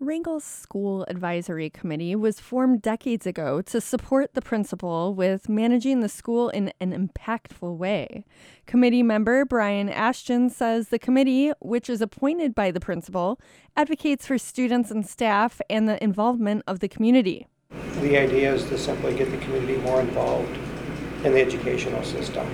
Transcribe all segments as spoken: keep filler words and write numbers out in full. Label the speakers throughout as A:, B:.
A: Wrangell's School Advisory Committee was formed decades ago to support the principal with managing the school in an impactful way. Committee member Brian Ashton says the committee, which is appointed by the principal, advocates for students and staff and the involvement of the community.
B: The idea is to simply get the community more involved in the educational system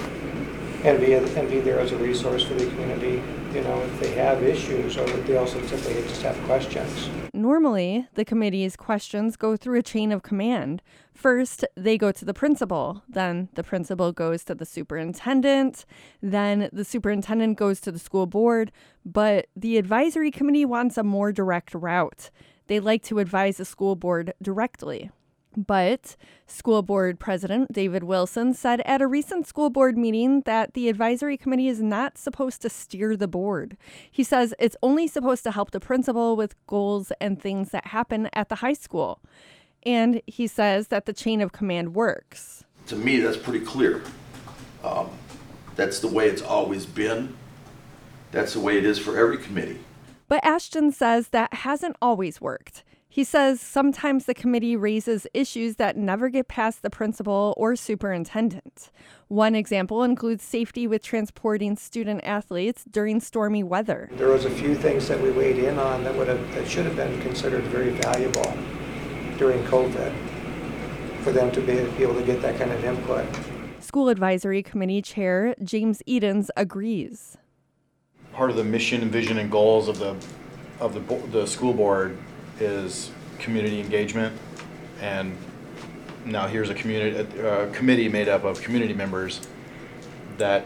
B: and be, and be there as a resource for the community. You know, if they have issues, or they also simply just have questions.
A: Normally, the committee's questions go through a chain of command. First, they go to the principal. Then the principal goes to the superintendent. Then the superintendent goes to the school board. But the advisory committee wants a more direct route. They like to advise the school board directly. But school board president David Wilson said at a recent school board meeting that the advisory committee is not supposed to steer the board. He says it's only supposed to help the principal with goals and things that happen at the high school. And he says that the chain of command works.
C: To me, that's pretty clear. Um, that's the way it's always been. That's the way it is for every committee.
A: But Ashton says that hasn't always worked. He says sometimes the committee raises issues that never get past the principal or superintendent. One example includes safety with transporting student athletes during stormy weather.
B: There was a few things that we weighed in on that would have that should have been considered very valuable during COVID for them to be, be able to get that kind of input.
A: School Advisory Committee Chair James Edens agrees.
D: Part of the mission and vision and goals of the of the the school board is community engagement, and now here's a community a, a committee made up of community members that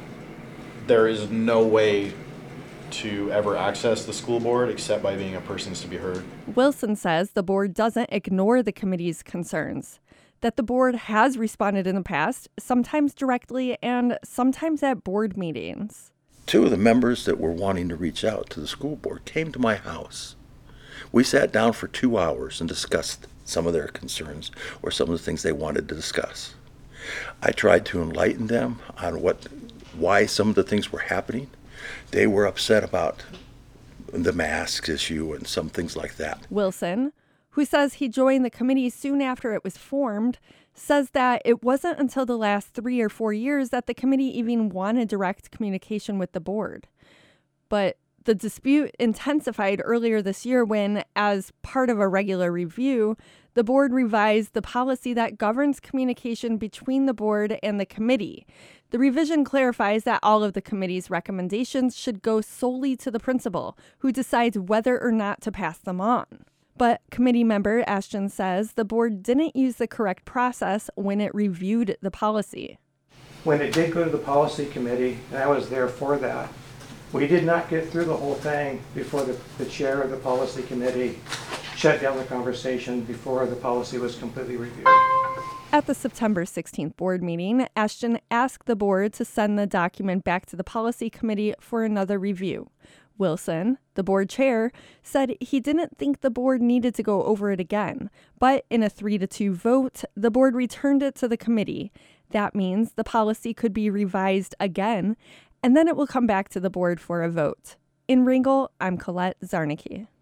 D: there is no way to ever access the school board except by being a person's to be heard.
A: Wilson says the board doesn't ignore the committee's concerns, that the board has responded in the past, sometimes directly and sometimes at board meetings.
E: Two of the members that were wanting to reach out to the school board came to my house. We sat down for two hours and discussed some of their concerns or some of the things they wanted to discuss. I tried to enlighten them on what, why some of the things were happening. They were upset about the masks issue and some things like that.
A: Wilson, who says he joined the committee soon after it was formed, says that it wasn't until the last three or four years that the committee even wanted direct communication with the board. But the dispute intensified earlier this year when, as part of a regular review, the board revised the policy that governs communication between the board and the committee. The revision clarifies that all of the committee's recommendations should go solely to the principal, who decides whether or not to pass them on. But committee member Ashton says the board didn't use the correct process when it reviewed the policy.
B: When it did go to the policy committee, and I was there for that, we did not get through the whole thing before the, the chair of the policy committee shut down the conversation before the policy was completely reviewed.
A: At the September sixteenth board meeting, Ashton asked the board to send the document back to the policy committee for another review. Wilson, the board chair, said he didn't think the board needed to go over it again, but in a three to two vote, the board returned it to the committee. That means the policy could be revised again, and then it will come back to the board for a vote. In Wrangell, I'm Colette Zarnicki.